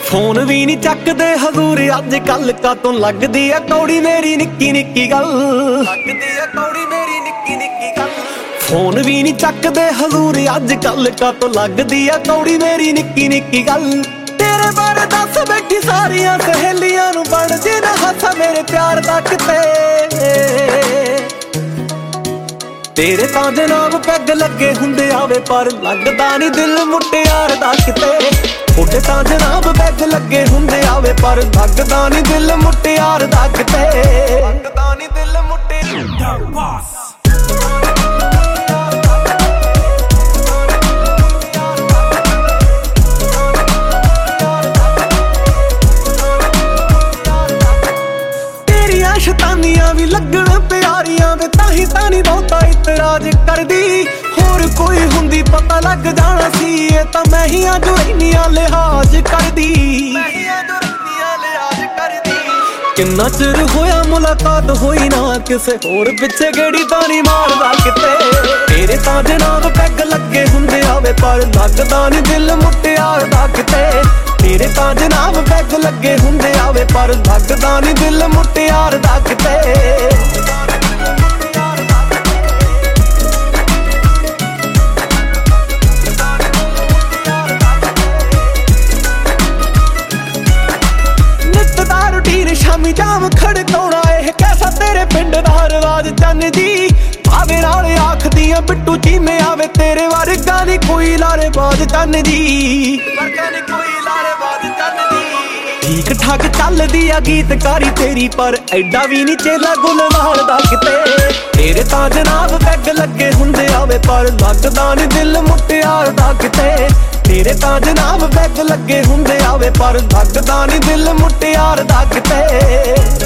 Phone भी नहीं चकदे हजूर अज कल कातों लगदी है कौड़ी मेरी निक्की निक्की गल। लगदी है कौड़ी मेरी निक्की निक्की गल। फोन भी नहीं चकदे हजूर अज कल कातों लगदी है कौड़ी मेरी निक्की निक्की गल। तेरे बारे दस बैठी सारियां सहेलियां नूं बन जे ना हासा मेरे प्यार दा किते। तेरे तां जनाब पैग लगे हुंदे आवे पर लगदा नहीं दिल मुटियार दा किते। ओडे तां जनाब पैग लगे हुंदे आवे पर लगदा नहीं दिल मुटियार दा किते। लगदा नहीं दिल मुटियार। शतानियां भी लगन प्यारियां वे ताही तानी बहुता इतराज करदी। होर कोई हुंदी पता लग जाना सी ये तां मैं ही जो इन्नियां लिहाज करदी। किन्ना चिर होया मुलाकात होई ना किसे होर पिछे गेड़ी तानी मारदा किते। तेरे तां जनाब पैग लगे हुंदे आवे पर लगदा नहीं दिल मुटियार दा किते। तेरे तां जनाब पैग लगे हुंदे आवे पर लगदा नहीं दिल मुटियार दा किते। नित दा रूटीन शामी जाम खड़काउणा एह कैसा तेरे पिंड दा रवाज चन्न जी। आवे नाल आखदियां बिट्टू चीमे आवे तेरे वर्गा नी कोई लारे बाज चन्न जी। ठीक ठाक चलदी आ गीतकारी तेरी पर एडा भी नी चेला गुलवाल दा किते। तेरे तां जनाब पैग लगे हुंदे आवे पर लगदा नी दिल मुटियार दा किते। तेरे तां जनाब पैग लगे हुंदे आवे पर लगदा नी दिल मुटियार दा किते।